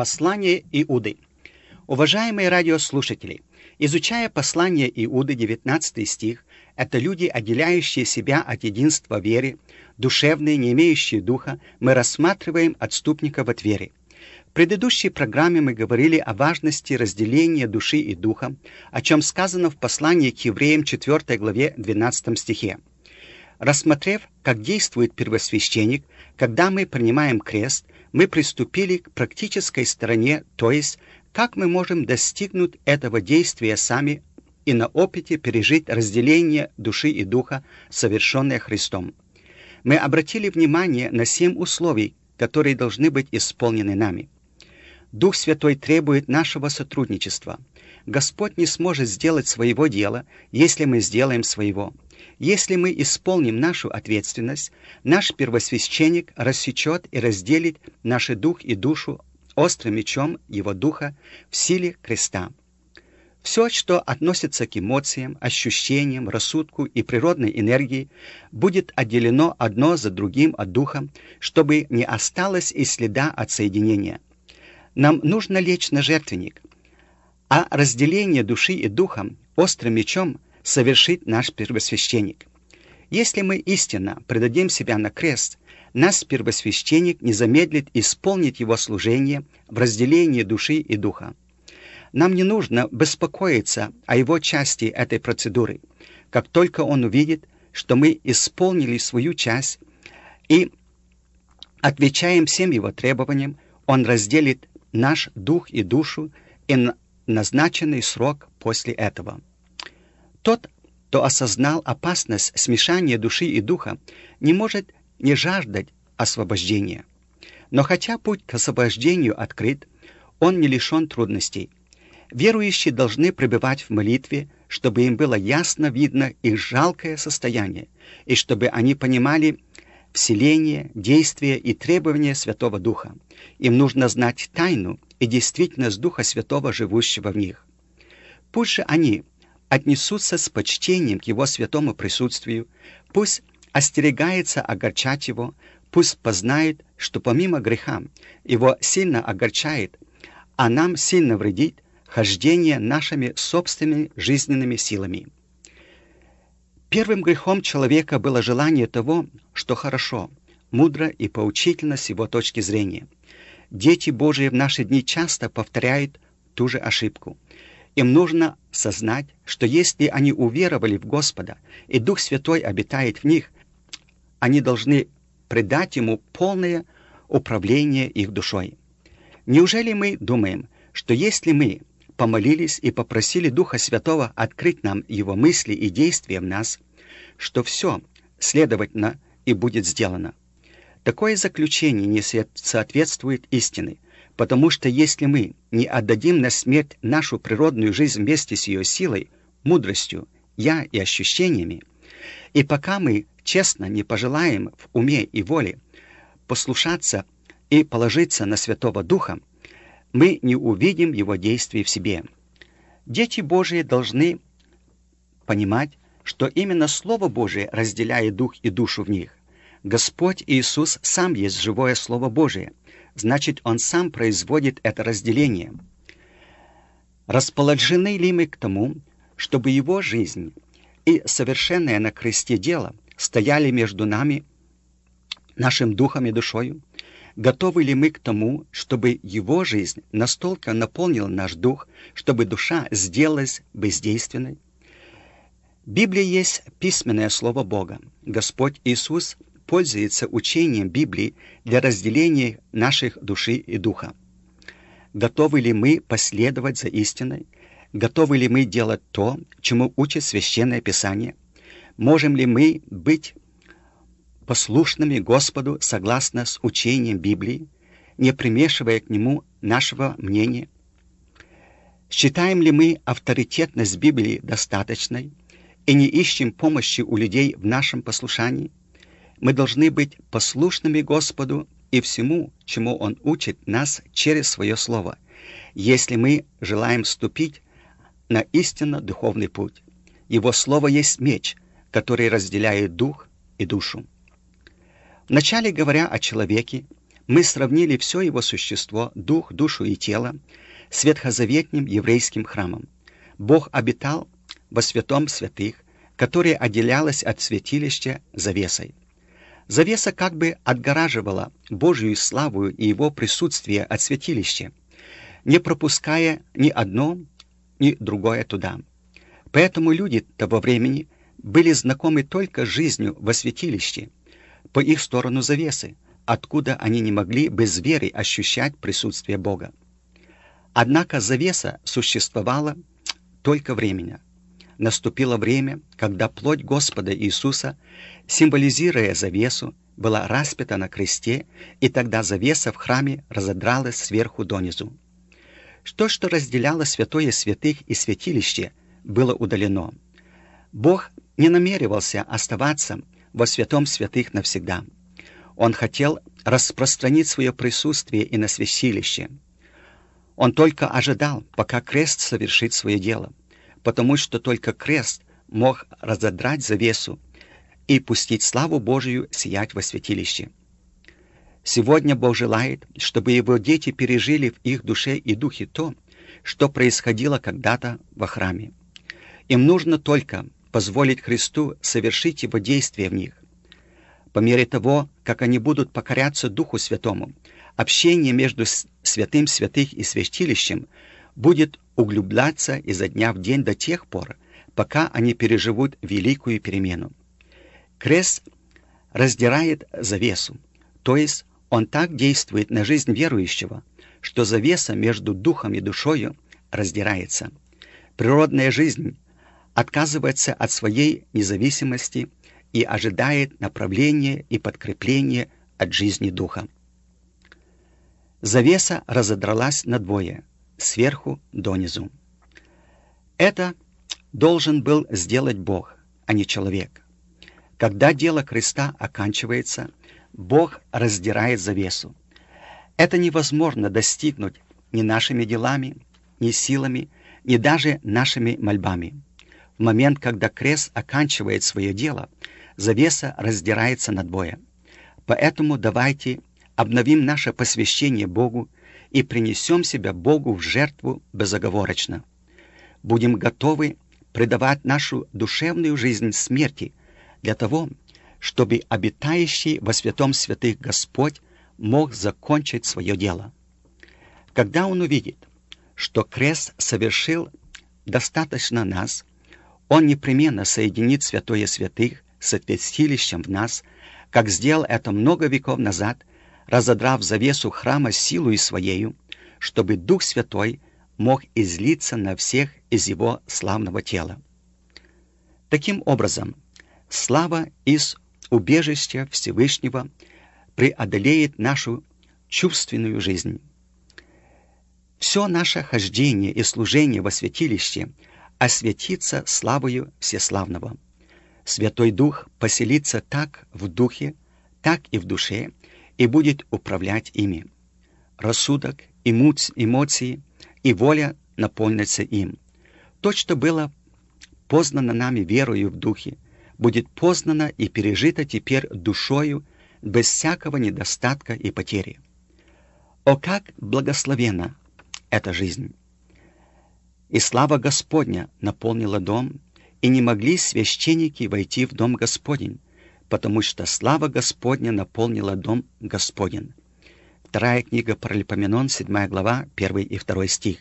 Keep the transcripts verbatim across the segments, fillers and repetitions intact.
Послание Иуды. Уважаемые радиослушатели, изучая послание Иуды, девятнадцатый стих, это люди, отделяющие себя от единства веры, душевные, не имеющие духа, мы рассматриваем отступников от веры. В предыдущей программе мы говорили о важности разделения души и духа, о чем сказано в послании к евреям четвёртой главе двенадцатом стихе. Рассмотрев, как действует первосвященник, когда мы принимаем крест, мы приступили к практической стороне, то есть, как мы можем достигнуть этого действия сами и на опыте пережить разделение души и духа, совершенное Христом. Мы обратили внимание на семь условий, которые должны быть исполнены нами. Дух Святой требует нашего сотрудничества. Господь не сможет сделать своего дела, если мы сделаем своего. Если мы исполним нашу ответственность, наш первосвященник рассечет и разделит наш дух и душу острым мечом его духа в силе креста. Все, что относится к эмоциям, ощущениям, рассудку и природной энергии, будет отделено одно за другим от духа, чтобы не осталось и следа от соединения. Нам нужно лечь на жертвенник, а разделение души и духа острым мечом совершит наш первосвященник. Если мы истинно предадим себя на крест, наш первосвященник не замедлит исполнить его служение в разделении души и духа. Нам не нужно беспокоиться о его части этой процедуры. Как только он увидит, что мы исполнили свою часть и отвечаем всем его требованиям, он разделит наш дух и душу и на назначенный срок после этого. Тот, кто осознал опасность смешания души и духа, не может не жаждать освобождения. Но хотя путь к освобождению открыт, он не лишен трудностей. Верующие должны пребывать в молитве, чтобы им было ясно видно их жалкое состояние, и чтобы они понимали вселение, действия и требования Святого Духа. Им нужно знать тайну и действительность Духа Святого, живущего в них. Пусть же они отнесутся с почтением к Его святому присутствию, пусть остерегается огорчать Его, пусть познает, что помимо греха Его сильно огорчает, а нам сильно вредит хождение нашими собственными жизненными силами. Первым грехом человека было желание того, что хорошо, мудро и поучительно с его точки зрения. Дети Божии в наши дни часто повторяют ту же ошибку. Им нужно сознать, что если они уверовали в Господа, и Дух Святой обитает в них, они должны предать Ему полное управление их душой. Неужели мы думаем, что если мы помолились и попросили Духа Святого открыть нам Его мысли и действия в нас, что все, следовательно, и будет сделано? Такое заключение не соответствует истине, потому что если мы не отдадим на смерть нашу природную жизнь вместе с ее силой, мудростью, я и ощущениями, и пока мы честно не пожелаем в уме и воле послушаться и положиться на Святого Духа, мы не увидим Его действий в себе. Дети Божии должны понимать, что именно Слово Божие разделяет дух и душу в них. Господь Иисус сам есть живое Слово Божие, значит, Он сам производит это разделение. Расположены ли мы к тому, чтобы Его жизнь и совершенное на кресте дело стояли между нами, нашим духом и душою? Готовы ли мы к тому, чтобы Его жизнь настолько наполнила наш дух, чтобы душа сделалась бездейственной? Библия есть письменное Слово Бога. Господь Иисус пользуется учением Библии для разделения наших души и духа. Готовы ли мы последовать за истиной? Готовы ли мы делать то, чему учит Священное Писание? Можем ли мы быть послушными Господу согласно с учением Библии, не примешивая к нему нашего мнения? Считаем ли мы авторитетность Библии достаточной и не ищем помощи у людей в нашем послушании? Мы должны быть послушными Господу и всему, чему Он учит нас через Свое Слово, если мы желаем вступить на истинно духовный путь. Его Слово есть меч, который разделяет дух и душу. Вначале, говоря о человеке, мы сравнили все его существо, дух, душу и тело, с ветхозаветным еврейским храмом. Бог обитал во святом святых, которое отделялось от святилища завесой. Завеса как бы отгораживала Божью славу и его присутствие от святилища, не пропуская ни одно, ни другое туда. Поэтому люди того времени были знакомы только с жизнью во святилище, по их сторону завесы, откуда они не могли без веры ощущать присутствие Бога. Однако завеса существовала только временно. Наступило время, когда плоть Господа Иисуса, символизируя завесу, была распята на кресте, и тогда завеса в храме разодралась сверху донизу. То, что разделяло святое святых и святилище, было удалено. Бог не намеревался оставаться во святом святых навсегда. Он хотел распространить свое присутствие и на святилище. Он только ожидал, пока крест совершит свое дело, потому что только крест мог разодрать завесу и пустить славу Божию сиять во святилище. Сегодня Бог желает, чтобы Его дети пережили в их душе и духе то, что происходило когда-то во храме. Им нужно только позволить Христу совершить Его действие в них. По мере того, как они будут покоряться Духу Святому, общение между святым святых и святилищем будет углубляться изо дня в день до тех пор, пока они переживут великую перемену. Крест раздирает завесу, то есть он так действует на жизнь верующего, что завеса между духом и душою раздирается. Природная жизнь отказывается от своей независимости и ожидает направления и подкрепления от жизни духа. Завеса разодралась надвое, сверху донизу. Это должен был сделать Бог, а не человек. Когда дело креста оканчивается, Бог раздирает завесу. Это невозможно достигнуть ни нашими делами, ни силами, ни даже нашими мольбами. В момент, когда крест оканчивает свое дело, завеса раздирается надвое. Поэтому давайте обновим наше посвящение Богу и принесем себя Богу в жертву безоговорочно. Будем готовы предавать нашу душевную жизнь смерти для того, чтобы обитающий во святом святых Господь мог закончить свое дело. Когда Он увидит, что крест совершил достаточно нас, Он непременно соединит святое святых с святилищем в нас, как сделал это много веков назад, разодрав завесу храма силою своею, чтобы Дух Святой мог излиться на всех из Его славного тела. Таким образом, слава из убежища Всевышнего преодолеет нашу чувственную жизнь. Все наше хождение и служение во святилище осветится славою Всеславного. Святой Дух поселится так в духе, так и в душе, и будет управлять ими. Рассудок, эмоции и воля наполнятся им. То, что было познано нами верою в духе, будет познано и пережито теперь душою без всякого недостатка и потери. О, как благословенна эта жизнь! И слава Господня наполнила дом, и не могли священники войти в дом Господень, потому что слава Господня наполнила дом Господень. Вторая книга Паралипоменон, седьмая глава, первый и второй стих.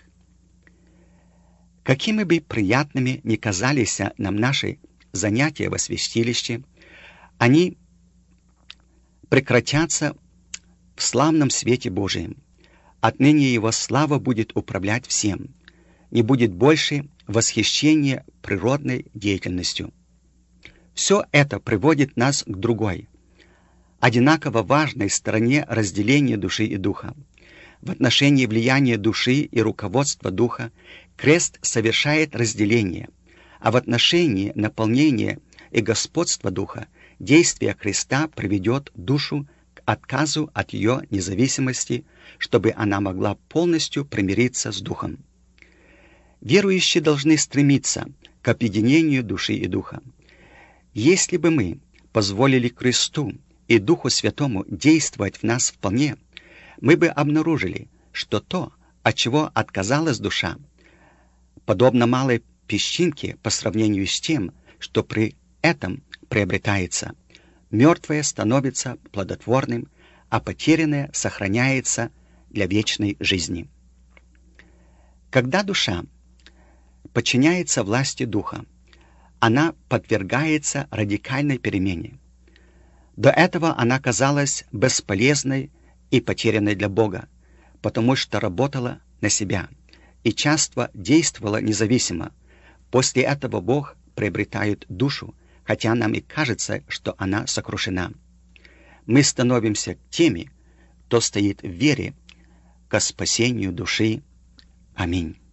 Какими бы приятными ни казались нам наши занятия во святилище, они прекратятся в славном свете Божием. Отныне Его слава будет управлять всем. Не будет больше восхищения природной деятельностью. Все это приводит нас к другой, одинаково важной стороне разделения души и духа. В отношении влияния души и руководства духа крест совершает разделение, а в отношении наполнения и господства духа действие креста приведет душу к отказу от ее независимости, чтобы она могла полностью примириться с духом. Верующие должны стремиться к объединению души и духа. Если бы мы позволили кресту и Духу Святому действовать в нас вполне, мы бы обнаружили, что то, от чего отказалась душа, подобно малой песчинке по сравнению с тем, что при этом приобретается. Мертвое становится плодотворным, а потерянное сохраняется для вечной жизни. Когда душа подчиняется власти Духа, она подвергается радикальной перемене. До этого она казалась бесполезной и потерянной для Бога, потому что работала на себя и часто действовала независимо. После этого Бог приобретает душу, хотя нам и кажется, что она сокрушена. Мы становимся теми, кто стоит в вере ко спасению души. Аминь.